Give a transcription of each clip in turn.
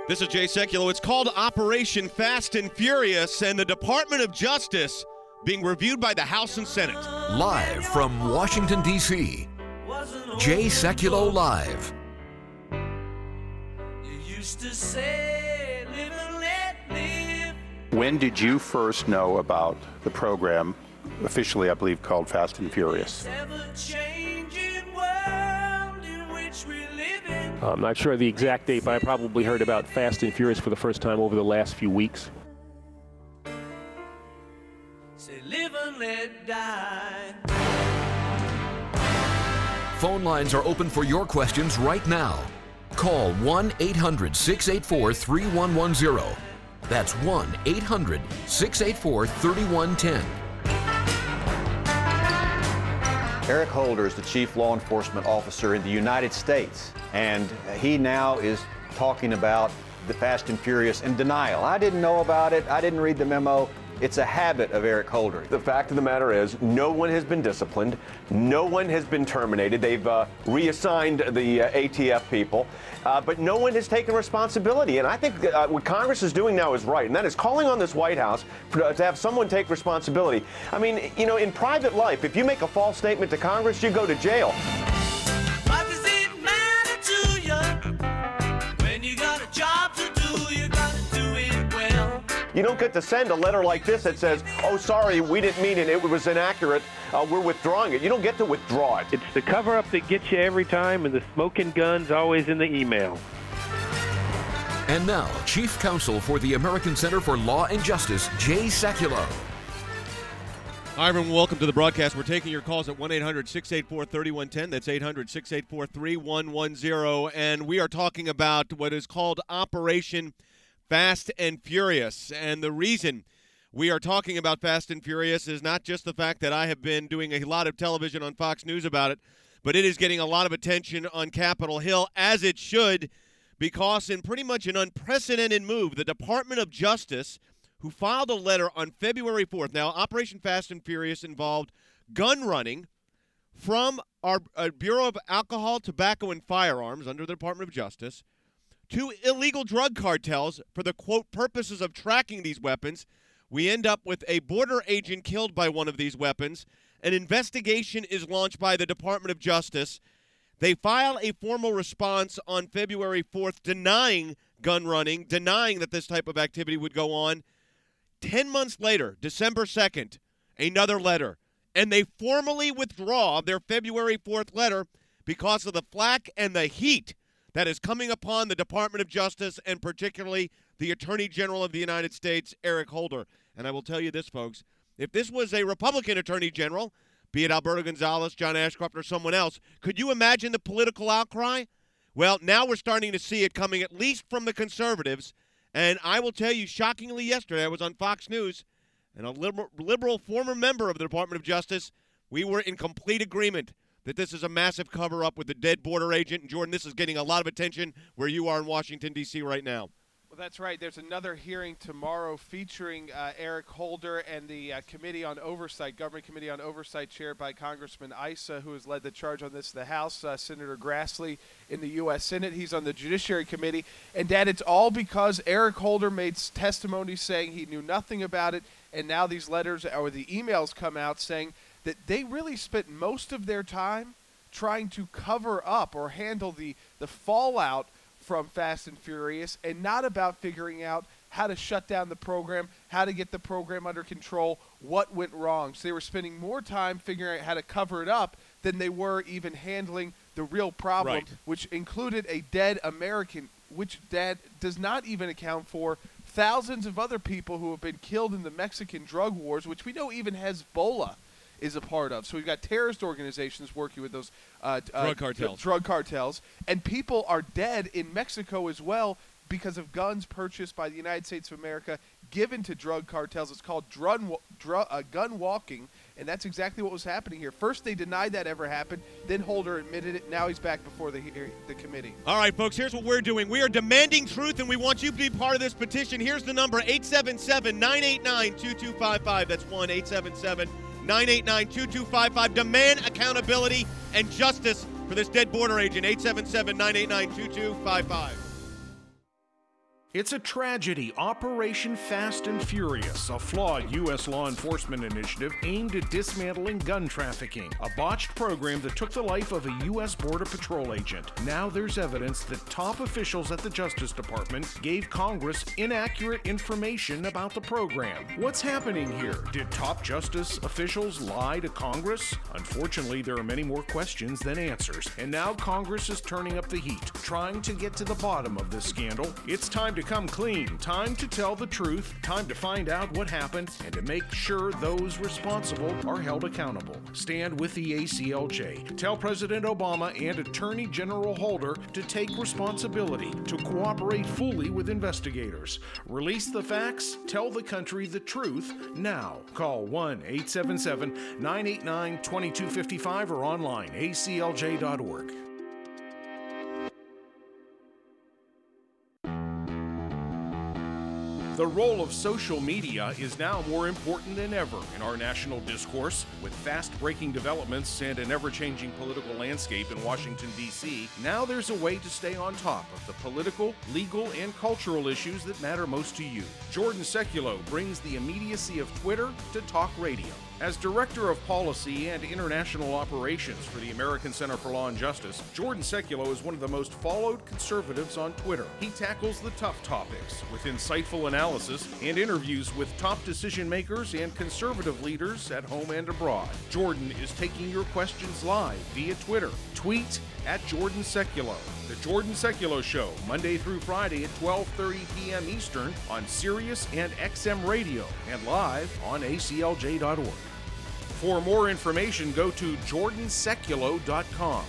This is Jay Sekulow. It's called Operation Fast and Furious, and the Department of Justice being reviewed by the House and Senate. Live from Washington, D.C., Jay Sekulow Live. You used to say, live and let live. When did you first know about the program, officially, I believe, called Fast and Furious? Ever-changing world in which we live in. I'm not sure the exact date, but I probably heard about Fast and Furious for the first time over the last few weeks. Say, live and let die. Phone lines are open for your questions right now. Call 1-800-684-3110. That's 1-800-684-3110. Eric Holder is the chief law enforcement officer in the United States, and he now is talking about the Fast and Furious in denial. I didn't know about it. I didn't read the memo. It's a habit of Eric Holder. The fact of the matter is, no one has been disciplined. No one has been terminated. They've reassigned the ATF people, but no one has taken responsibility. And I think what Congress is doing now is right, and that is calling on this White House to have someone take responsibility. I mean, you know, in private life, if you make a false statement to Congress, you go to jail. What does it matter to you? When you got a job to do, you gotta do it well. You don't get to send a letter like this that says, oh, sorry, we didn't mean it, it was inaccurate, we're withdrawing it. You don't get to withdraw it. It's the cover-up that gets you every time, and the smoking gun's always in the email. And now, Chief Counsel for the American Center for Law and Justice, Jay Sekulow. Hi, everyone. Welcome to the broadcast. We're taking your calls at 1-800-684-3110. That's 800-684-3110. And we are talking about what is called Operation Fast and Furious. And the reason we are talking about Fast and Furious is not just the fact that I have been doing a lot of television on Fox News about it, but it is getting a lot of attention on Capitol Hill, as it should, because in pretty much an unprecedented move, the Department of Justice, who filed a letter on February 4th. Now, Operation Fast and Furious involved gun running from our Bureau of Alcohol, Tobacco, and Firearms under the Department of Justice to illegal drug cartels for the, quote, purposes of tracking these weapons. We end up with a border agent killed by one of these weapons. An investigation is launched by the Department of Justice. They file a formal response on February 4th denying gun running, denying that this type of activity would go on. 10 months later, December 2nd, another letter. And they formally withdraw their February 4th letter because of the flack and the heat that is coming upon the Department of Justice and particularly the Attorney General of the United States, Eric Holder. And I will tell you this, folks, if this was a Republican Attorney General, be it Alberto Gonzales, John Ashcroft, or someone else, could you imagine the political outcry? Well, now we're starting to see it coming at least from the conservatives. And I will tell you, shockingly, yesterday I was on Fox News, and a liberal former member of the Department of Justice, we were in complete agreement that this is a massive cover-up with the dead border agent. And, Jordan, this is getting a lot of attention where you are in Washington, D.C. right now. Well, that's right. There's another hearing tomorrow featuring Eric Holder and the Committee on Oversight, Government Committee on Oversight, chaired by Congressman Issa, who has led the charge on this in the House, Senator Grassley in the U.S. Senate. He's on the Judiciary Committee. And, Dad, it's all because Eric Holder made testimony saying he knew nothing about it, and now these letters or the emails come out saying that they really spent most of their time trying to cover up or handle the fallout from Fast and Furious, and not about figuring out how to shut down the program, how to get the program under control, what went wrong. So they were spending more time figuring out how to cover it up than they were even handling the real problem, right, which included a dead American, which, Dad, does not even account for thousands of other people who have been killed in the Mexican drug wars, which we know even Hezbollah is a part of. So we've got terrorist organizations working with those drug cartels, and people are dead in Mexico as well because of guns purchased by the United States of America given to drug cartels. It's called gun walking, and that's exactly what was happening here. First, they denied that ever happened. Then Holder admitted it. Now he's back before the committee. All right, folks, here's what we're doing. We are demanding truth, and we want you to be part of this petition. Here's the number, 877-989-2255. That's 1-877-989-2255. Demand accountability and justice. for this dead border agent, 877-989-2255. It's a tragedy. Operation Fast and Furious, a flawed U.S. law enforcement initiative aimed at dismantling gun trafficking. A botched program that took the life of a U.S. Border Patrol agent. Now there's evidence that top officials at the Justice Department gave Congress inaccurate information about the program. What's happening here? Did top justice officials lie to Congress? Unfortunately, there are many more questions than answers. And now Congress is turning up the heat, trying to get to the bottom of this scandal. It's time to come clean, time to tell the truth, time to find out what happened, and to make sure those responsible are held accountable. Stand with the ACLJ. Tell President Obama and Attorney General Holder to take responsibility, to cooperate fully with investigators. Release the facts, tell the country the truth now. Call 1-877-989-2255 or online, aclj.org. The role of social media is now more important than ever in our national discourse. With fast-breaking developments and an ever-changing political landscape in Washington, D.C., now there's a way to stay on top of the political, legal, and cultural issues that matter most to you. Jordan Sekulow brings the immediacy of Twitter to talk radio. As Director of Policy and International Operations for the American Center for Law and Justice, Jordan Sekulow is one of the most followed conservatives on Twitter. He tackles the tough topics with insightful analysis and interviews with top decision makers and conservative leaders at home and abroad. Jordan is taking your questions live via Twitter. Tweet at Jordan Sekulow. The Jordan Sekulow Show, Monday through Friday at 12:30 p.m. Eastern on Sirius and XM Radio and live on aclj.org. For more information, go to jordansekulow.com.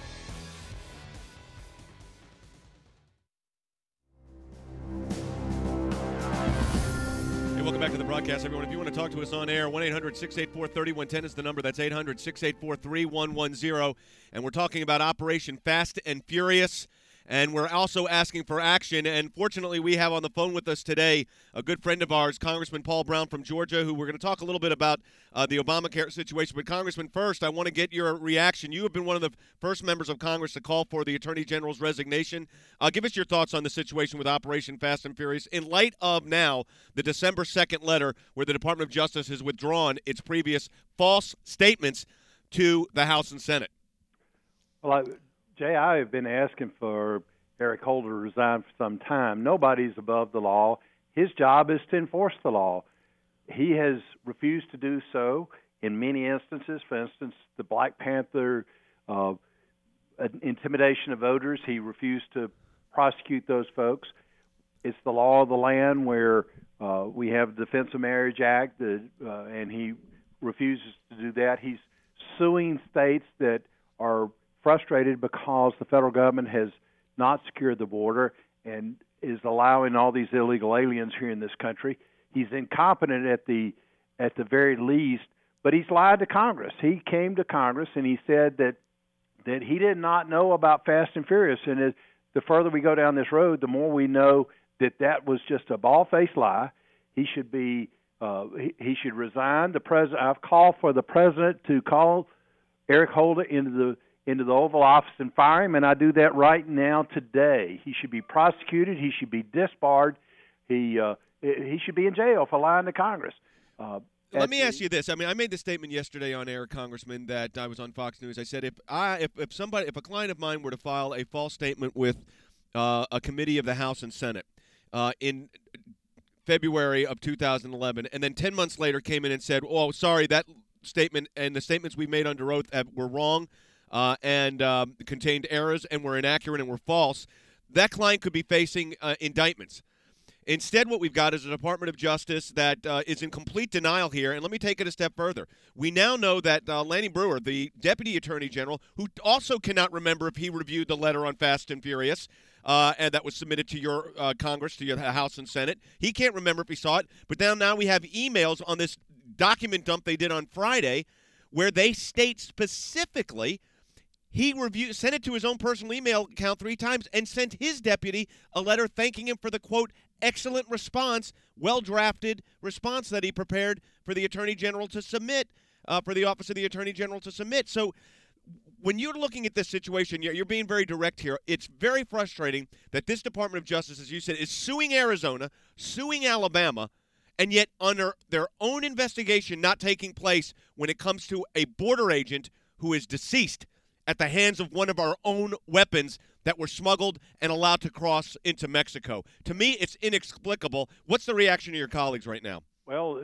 Welcome back to the broadcast, everyone. If you want to talk to us on air, 1-800-684-3110 is the number. That's 800-684-3110. And we're talking about Operation Fast and Furious. And we're also asking for action. And fortunately, we have on the phone with us today a good friend of ours, Congressman Paul Brown from Georgia, who we're going to talk a little bit about the Obamacare situation. But, Congressman, first, I want to get your reaction. You have been one of the first members of Congress to call for the Attorney General's resignation. Give us your thoughts on the situation with Operation Fast and Furious in light of now the December 2nd letter where the Department of Justice has withdrawn its previous false statements to the House and Senate. Well, Jay, I have been asking for Eric Holder to resign for some time. Nobody's above the law. His job is to enforce the law. He has refused to do so in many instances. For instance, the Black Panther intimidation of voters, he refused to prosecute those folks. It's the law of the land where we have the Defense of Marriage Act, and he refuses to do that. He's suing states that are frustrated because the federal government has not secured the border and is allowing all these illegal aliens here in this country. He's incompetent at the very least, but he's lied to Congress. He came to Congress and he said that he did not know about Fast and Furious. And the further we go down this road, the more we know that was just a bald-faced lie. He should be he should resign. The president. I've called for the president to call Eric Holder into the Oval Office and fire him, and I do that right now today. He should be prosecuted. He should be disbarred. He should be in jail for lying to Congress. Let me ask you this. I mean, I made the statement yesterday on air, Congressman, that I was on Fox News. I said if a client of mine were to file a false statement with a committee of the House and Senate in February of 2011, and then 10 months later came in and said, "Oh, sorry, that statement and the statements we made under oath were wrong." And contained errors and were inaccurate and were false, that client could be facing indictments. Instead, what we've got is a Department of Justice that is in complete denial here. And let me take it a step further. We now know that Lanny Breuer, the Deputy Attorney General, who also cannot remember if he reviewed the letter on Fast and Furious, and that was submitted to your Congress, to your House and Senate. He can't remember if he saw it. But now we have emails on this document dump they did on Friday where they state specifically he sent it to his own personal email account 3 times and sent his deputy a letter thanking him for the, quote, excellent response, well-drafted response that he prepared for the Attorney General to submit, for the Office of the Attorney General to submit. So when you're looking at this situation, you're being very direct here. It's very frustrating that this Department of Justice, as you said, is suing Arizona, suing Alabama, and yet under their own investigation not taking place when it comes to a border agent who is deceased at the hands of one of our own weapons that were smuggled and allowed to cross into Mexico. To me, it's inexplicable. What's the reaction of your colleagues right now? Well,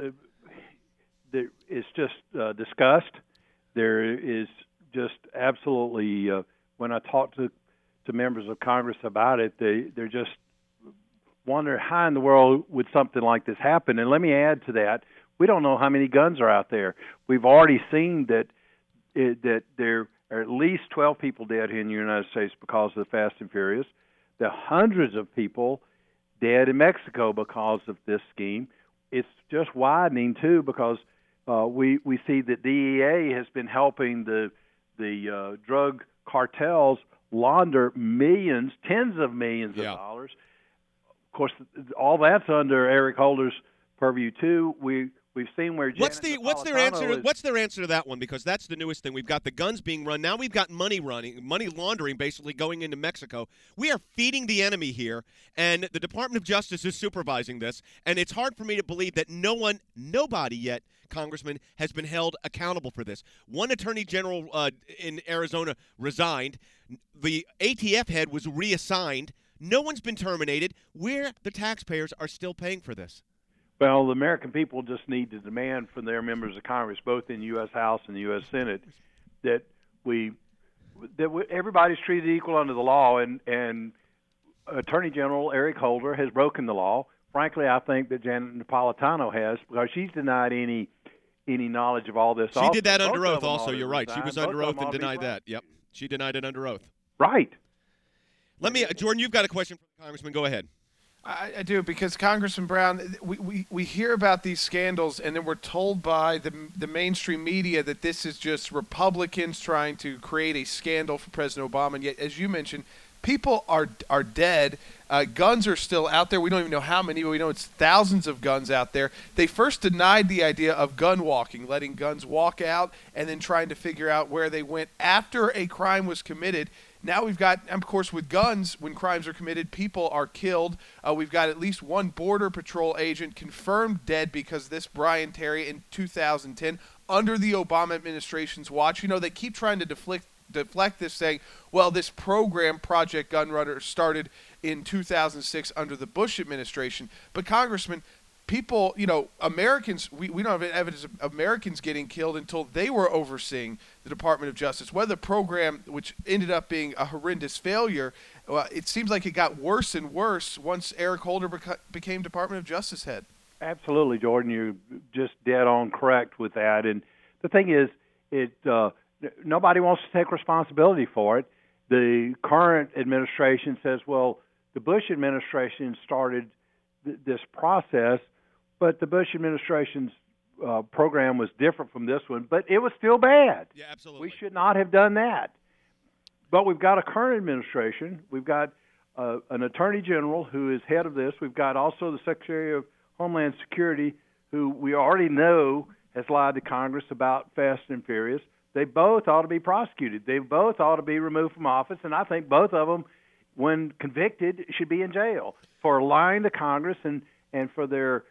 it's just disgust. There is just absolutely, when I talk to members of Congress about it, they're just wondering how in the world would something like this happen. And let me add to that, we don't know how many guns are out there. We've already seen that there are at least 12 people dead here in the United States because of the Fast and Furious. There are hundreds of people dead in Mexico because of this scheme. It's just widening, too, because we see that DEA has been helping the drug cartels launder millions, tens of millions of dollars. Of course, all that's under Eric Holder's purview, too. We've seen where what's their answer to that one? Because that's the newest thing. We've got the guns being run. Now we've got money laundering basically going into Mexico. We are feeding the enemy here, and the Department of Justice is supervising this. And it's hard for me to believe that nobody yet, Congressman, has been held accountable for this. One attorney general in Arizona resigned. The ATF head was reassigned. No one's been terminated. The taxpayers are still paying for this. Well, the American people just need to demand from their members of Congress, both in the U.S. House and the U.S. Senate, that everybody's treated equal under the law, and Attorney General Eric Holder has broken the law. Frankly, I think that Janet Napolitano has, because she's denied any knowledge of all this. She did that under oath also, you're right. She was under oath and denied that. Yep, she denied it under oath. Right. Jordan, you've got a question for the Congressman. Go ahead. I do, because Congressman Brown, we hear about these scandals, and then we're told by the mainstream media that this is just Republicans trying to create a scandal for President Obama. And yet, as you mentioned, people are dead. Guns are still out there. We don't even know how many, but we know it's thousands of guns out there. They first denied the idea of gun walking, letting guns walk out, and then trying to figure out where they went after a crime was committed. Now we've got, of course, with guns, when crimes are committed, people are killed. We've got at least one Border Patrol agent confirmed dead because of this, Brian Terry, in 2010, under the Obama administration's watch. You know, they keep trying to deflect this, saying, well, this program, Project Gun Runner, started in 2006 under the Bush administration. But, Congressman, people, Americans, we don't have evidence of Americans getting killed until they were overseeing the Department of Justice. Whether the program, which ended up being a horrendous failure, it seems like it got worse and worse once Eric Holder became Department of Justice head. Absolutely, Jordan. You're just dead on correct with that. And the thing is, nobody wants to take responsibility for it. The current administration says, well, the Bush administration started this process, but the Bush administration's program was different from this one, but it was still bad. Yeah, absolutely. We should not have done that. But we've got a current administration. We've got an attorney general who is head of this. We've got also the Secretary of Homeland Security, who we already know has lied to Congress about Fast and Furious. They both ought to be prosecuted. They both ought to be removed from office, and I think both of them, when convicted, should be in jail for lying to Congress and for their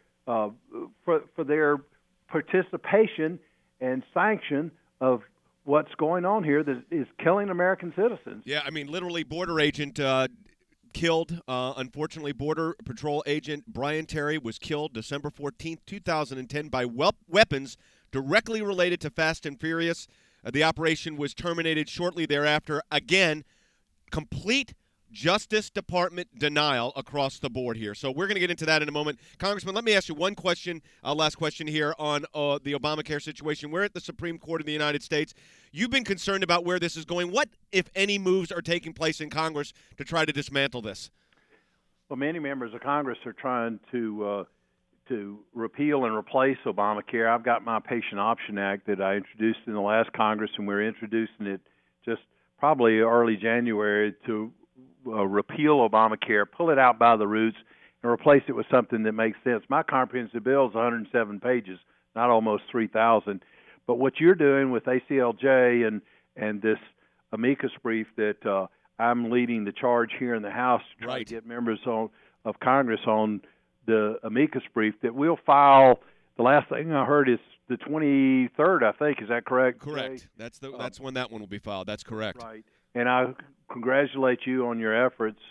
participation and sanction of what's going on here that is killing American citizens. Yeah, I mean, literally, border agent killed. Unfortunately, Border Patrol agent Brian Terry was killed December 14th, 2010 by weapons directly related to Fast and Furious. The operation was terminated shortly thereafter. Again, complete Justice Department denial across the board here. So we're going to get into that in a moment. Congressman, let me ask you one question, last question here on the Obamacare situation. We're at the Supreme Court of the United States. You've been concerned about where this is going. What, if any, moves are taking place in Congress to try to dismantle this? Well, many members of Congress are trying to repeal and replace Obamacare. I've got my Patient Option Act that I introduced in the last Congress, and we're introducing it just probably early January to repeal Obamacare, pull it out by the roots, and replace it with something that makes sense. My comprehensive bill is 107 pages, not almost 3,000. But what you're doing with ACLJ and this amicus brief that I'm leading the charge here in the House to try to get members of Congress on the amicus brief that we'll file. The last thing I heard is the 23rd, I think. Is that correct? Correct. Jay? That's when that one will be filed. That's correct. Right. And I congratulate you on your efforts.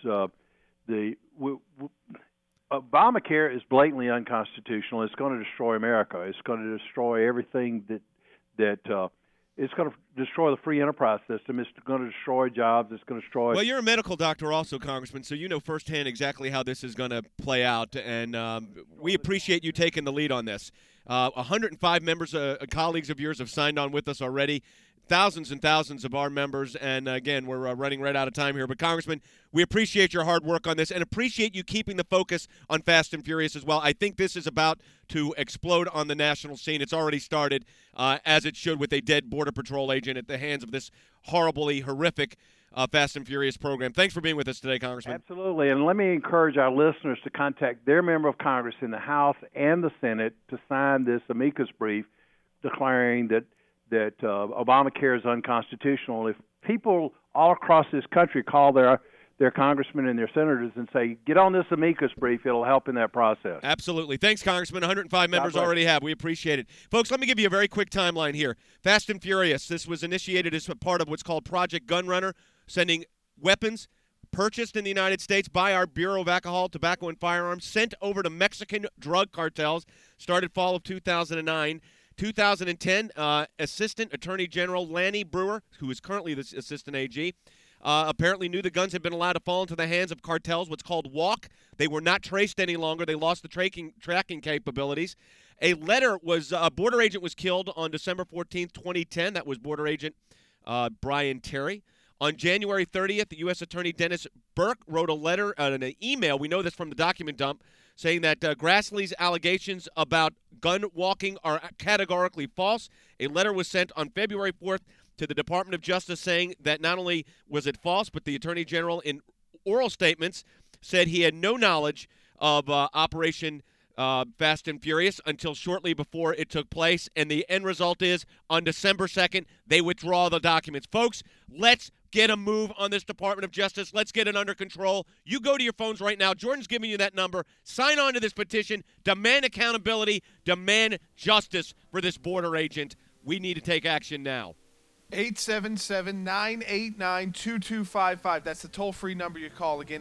Obamacare is blatantly unconstitutional. It's going to destroy America. It's going to destroy everything that it's going to destroy the free enterprise system. It's going to destroy jobs. It's going to destroy. Well, you're a medical doctor also, Congressman, so you know firsthand exactly how this is going to play out, and we appreciate you taking the lead on this. 105 members, colleagues of yours, have signed on with us already. Thousands and thousands of our members, and again, we're running right out of time here. But, Congressman, we appreciate your hard work on this and appreciate you keeping the focus on Fast and Furious as well. I think this is about to explode on the national scene. It's already started, as it should, with a dead Border Patrol agent at the hands of this horribly horrific Fast and Furious program. Thanks for being with us today, Congressman. Absolutely, and let me encourage our listeners to contact their member of Congress in the House and the Senate to sign this amicus brief declaring that Obamacare is unconstitutional. If people all across this country call their congressmen and their senators and say, get on this amicus brief, it'll help in that process. Absolutely. Thanks, Congressman. 105 members already have. We appreciate it. Folks, let me give you a very quick timeline here. Fast and Furious, this was initiated as a part of what's called Project Gunrunner, sending weapons purchased in the United States by our Bureau of Alcohol, Tobacco, and Firearms, sent over to Mexican drug cartels, started fall of 2009. 2010, Assistant Attorney General Lanny Breuer, who is currently the Assistant AG, apparently knew the guns had been allowed to fall into the hands of cartels, what's called walk. They were not traced any longer. They lost the tracking capabilities. A letter was, a border agent was killed on December 14th, 2010. That was Border Agent Brian Terry. On January 30th, the U.S. Attorney Dennis Burke wrote a letter, an email, we know this from the document dump, saying that Grassley's allegations about gun walking are categorically false. A letter was sent on February 4th to the Department of Justice saying that not only was it false, but the Attorney General in oral statements said he had no knowledge of Operation Fast and Furious until shortly before it took place. And the end result is on December 2nd, they withdraw the documents. Folks, let's get a move on this Department of Justice. Let's get it under control. You go to your phones right now. Jordan's giving you that number. Sign on to this petition. Demand accountability. Demand justice for this border agent. We need to take action now. 877-989-2255. That's the toll-free number you call. Again,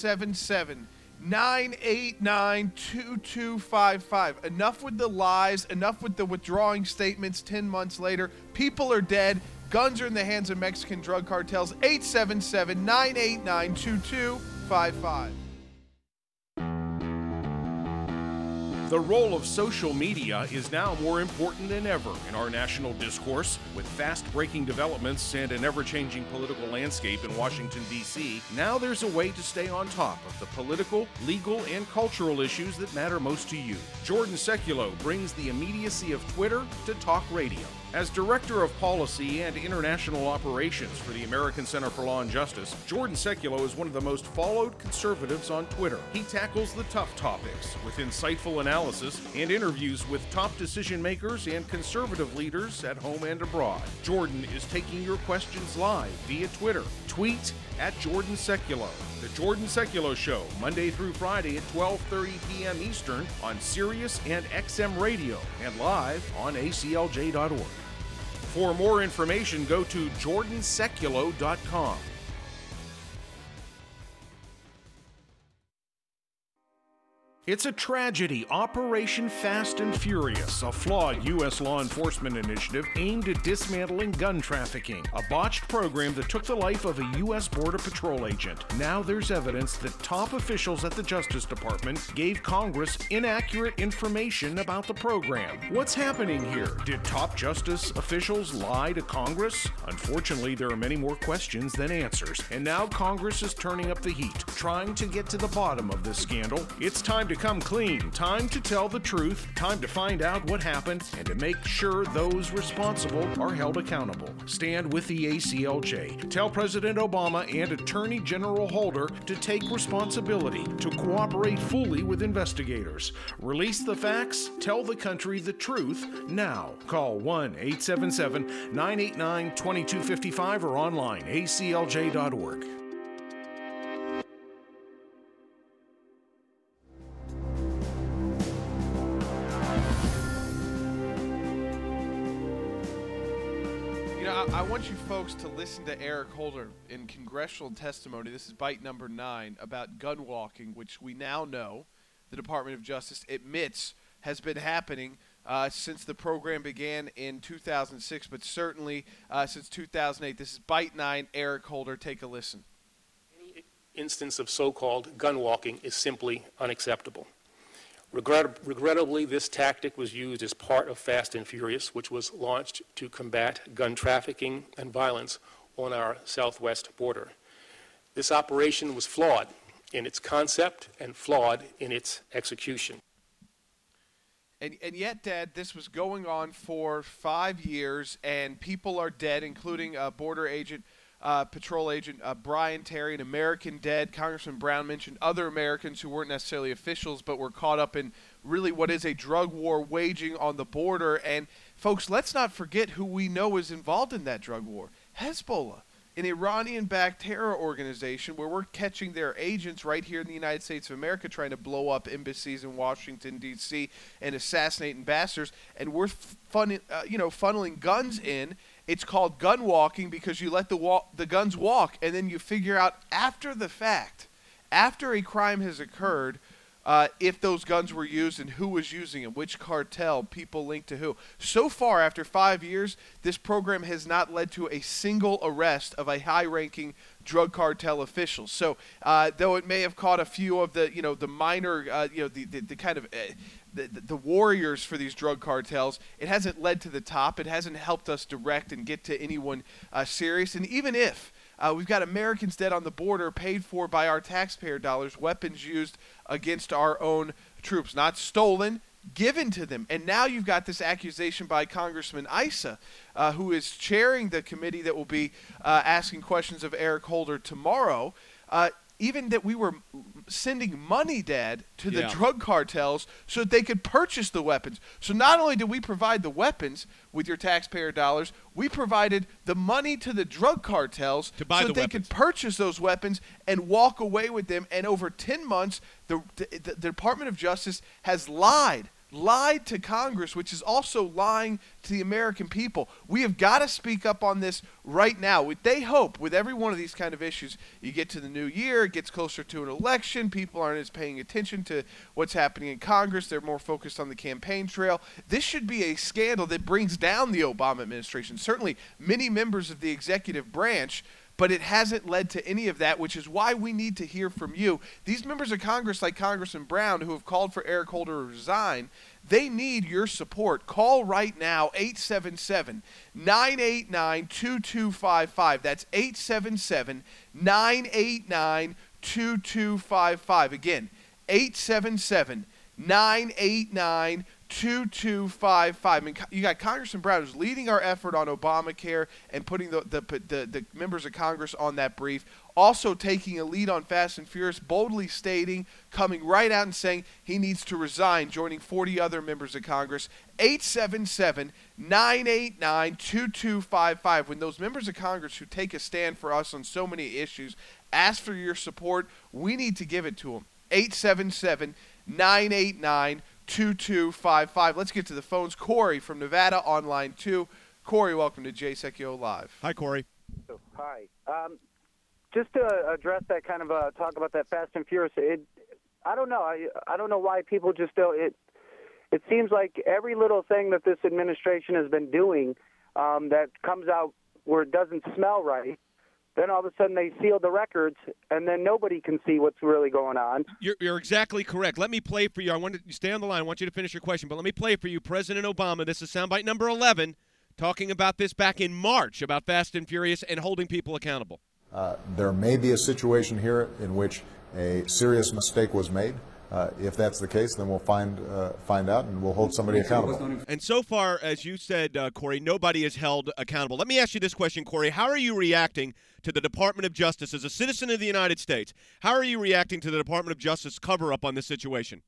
877-989-2255. Enough with the lies. Enough with the withdrawing statements 10 months later. People are dead. Guns are in the hands of Mexican drug cartels. 877-989-2255. The role of social media is now more important than ever in our national discourse. With fast-breaking developments and an ever-changing political landscape in Washington, D.C., now there's a way to stay on top of the political, legal, and cultural issues that matter most to you. Jordan Sekulow brings the immediacy of Twitter to talk radio. As Director of Policy and International Operations for the American Center for Law and Justice, Jordan Sekulow is one of the most followed conservatives on Twitter. He tackles the tough topics with insightful analysis and interviews with top decision makers and conservative leaders at home and abroad. Jordan is taking your questions live via Twitter. Tweet at Jordan Sekulow. The Jordan Sekulow Show, Monday through Friday at 12:30 p.m. Eastern on Sirius and XM Radio and live on aclj.org. For more information, go to jordansekulow.com. It's a tragedy. Operation Fast and Furious, a flawed U.S. law enforcement initiative aimed at dismantling gun trafficking, a botched program that took the life of a U.S. Border Patrol agent. Now there's evidence that top officials at the Justice Department gave Congress inaccurate information about the program. What's happening here? Did top justice officials lie to Congress? Unfortunately, there are many more questions than answers, and now Congress is turning up the heat, trying to get to the bottom of this scandal. It's time to come clean. Time to tell the truth. Time to find out what happened and to make sure those responsible are held accountable. Stand with the ACLJ. Tell President Obama and Attorney General Holder to take responsibility, to cooperate fully with investigators. Release the facts. Tell the country the truth now. Call 1-877-989-2255 or online aclj.org. I want you folks to listen to Eric Holder in congressional testimony. This is bite number 9 about gun walking, which we now know the Department of Justice admits has been happening since the program began in 2006, but certainly since 2008. This is bite 9. Eric Holder, take a listen. Any instance of so-called gun walking is simply unacceptable. Regrettably, this tactic was used as part of Fast and Furious, which was launched to combat gun trafficking and violence on our southwest border. This operation was flawed in its concept and flawed in its execution. And yet, Dad, this was going on for 5 years, and people are dead, including border agent, patrol agent Brian Terry, an American dead. Congressman Brown mentioned other Americans who weren't necessarily officials but were caught up in really what is a drug war waging on the border. And, folks, let's not forget who we know is involved in that drug war. Hezbollah, an Iranian-backed terror organization where we're catching their agents right here in the United States of America trying to blow up embassies in Washington, D.C. and assassinate ambassadors, and we're funneling guns in. It's called gun walking because you let the guns walk, and then you figure out after the fact, after a crime has occurred, if those guns were used and who was using them, which cartel, people linked to who. So far, after 5 years, this program has not led to a single arrest of a high-ranking drug cartel official. So, though it may have caught a few of the, the minor, the kind of the warriors for these drug cartels, it hasn't led to the top. It hasn't helped us direct and get to anyone serious. And even if we've got Americans dead on the border paid for by our taxpayer dollars, weapons used against our own troops, not stolen, given to them. And now you've got this accusation by Congressman Issa, who is chairing the committee that will be asking questions of Eric Holder tomorrow, even that we were sending money, Dad, to the drug cartels so that they could purchase the weapons. So not only did we provide the weapons with your taxpayer dollars, we provided the money to the drug cartels so that they could purchase those weapons and walk away with them. And over 10 months, the Department of Justice has lied to Congress, which is also lying to the American people. We have got to speak up on this right now. They hope with every one of these kind of issues, you get to the new year, it gets closer to an election, people aren't as paying attention to what's happening in Congress, they're more focused on the campaign trail. This should be a scandal that brings down the Obama administration, certainly many members of the executive branch, but it hasn't led to any of that, which is why we need to hear from you. These members of Congress, like Congressman Brown, who have called for Eric Holder to resign, they need your support. Call right now, 877-989-2255. That's 877-989-2255. Again, 877-989-2255. 2255. I mean, you got Congressman Brown who's leading our effort on Obamacare and putting the members of Congress on that brief. Also taking a lead on Fast and Furious, boldly stating, coming right out and saying he needs to resign, joining 40 other members of Congress. 877-989-2255. When those members of Congress who take a stand for us on so many issues ask for your support, we need to give it to them. 877-989-2255. 2255. Let's get to the phones. Corey from Nevada on line 2. Corey, welcome to Jay Secchio Live. Hi, Corey. Hi. Just to address that kind of talk about that Fast and Furious, I don't know. I don't know why people just don't. It seems like every little thing that this administration has been doing that comes out where it doesn't smell right, then all of a sudden they seal the records, and then nobody can see what's really going on. You're exactly correct. Let me play for you. I want to stay on the line. I want you to finish your question, but let me play for you President Obama. This is soundbite number 11, talking about this back in March, about Fast and Furious and holding people accountable. There may be a situation here in which a serious mistake was made. If that's the case, then we'll find out and we'll hold somebody accountable. And so far, as you said, Corey, nobody is held accountable. Let me ask you this question, Corey. How are you reacting to the Department of Justice as a citizen of the United States? How are you reacting to the Department of Justice cover-up on this situation?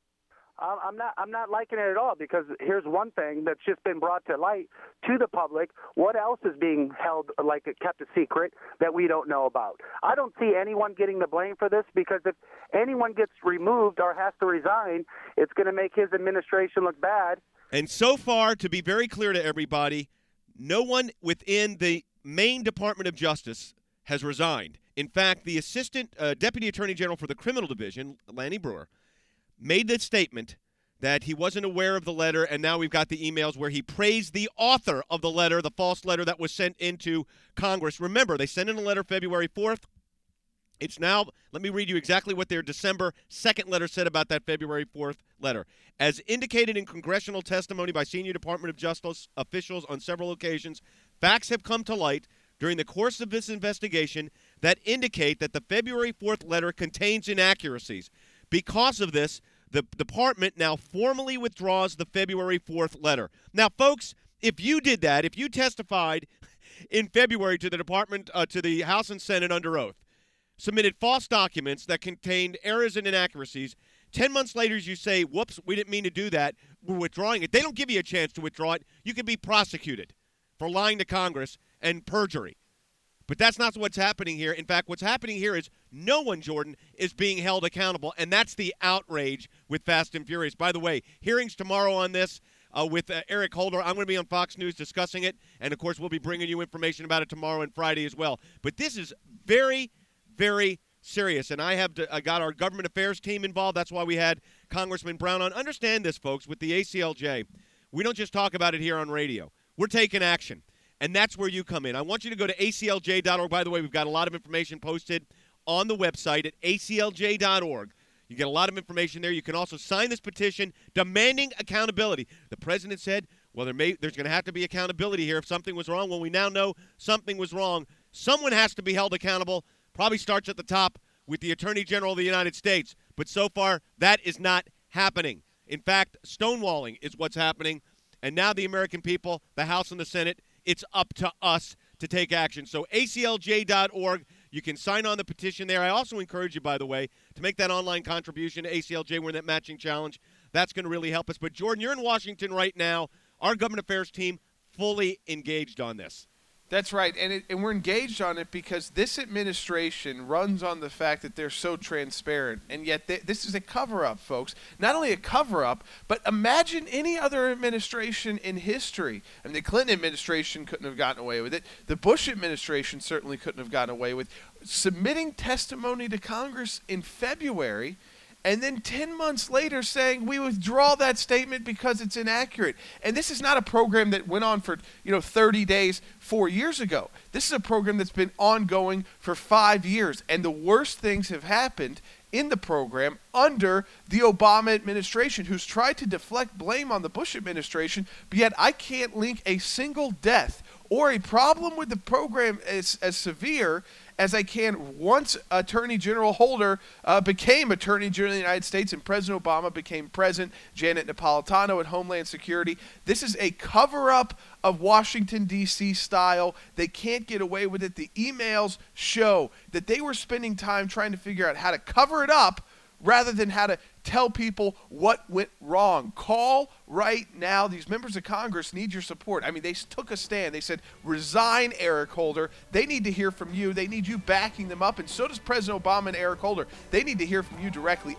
I'm not liking it at all, because here's one thing that's just been brought to light to the public. What else is being held, like, kept a secret that we don't know about? I don't see anyone getting the blame for this, because if anyone gets removed or has to resign, it's going to make his administration look bad. And so far, to be very clear to everybody, no one within the Maine Department of Justice has resigned. In fact, the Assistant Deputy Attorney General for the Criminal Division, Lanny Breuer, made the statement that he wasn't aware of the letter, and now we've got the emails where he praised the author of the letter, the false letter that was sent into Congress. Remember, they sent in a letter February 4th. It's now, let me read you exactly what their December 2nd letter said about that February 4th letter. As indicated in congressional testimony by senior Department of Justice officials on several occasions, facts have come to light during the course of this investigation that indicate that the February 4th letter contains inaccuracies. Because of this, the department now formally withdraws the February 4th letter. Now, folks, if you did that, if you testified in February to the department, to the House and Senate under oath, submitted false documents that contained errors and inaccuracies, 10 months later you say, whoops, we didn't mean to do that, we're withdrawing it. They don't give you a chance to withdraw it. You can be prosecuted for lying to Congress and perjury. But that's not what's happening here. In fact, what's happening here is no one, Jordan, is being held accountable, and that's the outrage with Fast and Furious. By the way, hearings tomorrow on this with Eric Holder. I'm going to be on Fox News discussing it, and, of course, we'll be bringing you information about it tomorrow and Friday as well. But this is very, very serious, and I got our government affairs team involved. That's why we had Congressman Brown on. Understand this, folks, with the ACLJ, we don't just talk about it here on radio. We're taking action. And that's where you come in. I want you to go to aclj.org. By the way, we've got a lot of information posted on the website at aclj.org. You get a lot of information there. You can also sign this petition demanding accountability. The president said, well, there's going to have to be accountability here if something was wrong. Well, we now know something was wrong. Someone has to be held accountable. Probably starts at the top with the Attorney General of the United States. But so far, that is not happening. In fact, stonewalling is what's happening. And now the American people, the House and the Senate, it's up to us to take action. So aclj.org, you can sign on the petition there. I also encourage you, by the way, to make that online contribution to ACLJ. We're in that matching challenge. That's going to really help us. But, Jordan, you're in Washington right now. Our government affairs team fully engaged on this. That's right, and we're engaged on it because this administration runs on the fact that they're so transparent, and yet this is a cover-up, folks. Not only a cover-up, but imagine any other administration in history. I mean, the Clinton administration couldn't have gotten away with it. The Bush administration certainly couldn't have gotten away with submitting testimony to Congress in February, and then 10 months later saying we withdraw that statement because it's inaccurate. And this is not a program that went on for 30 days 4 years ago. This is a program that's been ongoing for 5 years. And the worst things have happened in the program under the Obama administration, who's tried to deflect blame on the Bush administration, but yet I can't link a single death or a problem with the program as severe as I can once Attorney General Holder became Attorney General of the United States and President Obama became President, Janet Napolitano at Homeland Security. This is a cover-up of Washington, D.C. style. They can't get away with it. The emails show that they were spending time trying to figure out how to cover it up rather than how to tell people what went wrong. Call right now. These members of Congress need your support. I mean, they took a stand. They said, resign, Eric Holder. They need to hear from you. They need you backing them up, and so does President Obama and Eric Holder. They need to hear from you directly.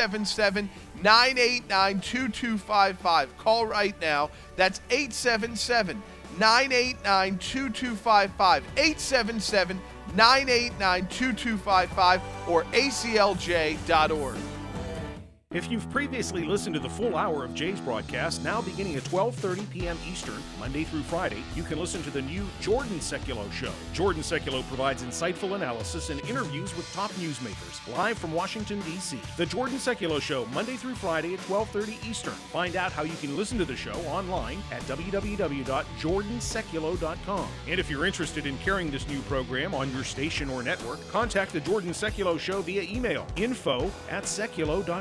877-989-2255. Call right now. That's 877-989-2255. 877-989-2255 or aclj.org. If you've previously listened to the full hour of Jay's broadcast, now beginning at 12:30 p.m. Eastern, Monday through Friday, you can listen to the new Jordan Sekulow Show. Jordan Sekulow provides insightful analysis and interviews with top newsmakers, live from Washington, D.C. The Jordan Sekulow Show, Monday through Friday at 12:30 Eastern. Find out how you can listen to the show online at www.jordansekulow.com. And if you're interested in carrying this new program on your station or network, contact the Jordan Sekulow Show via email, info@sekulow.com.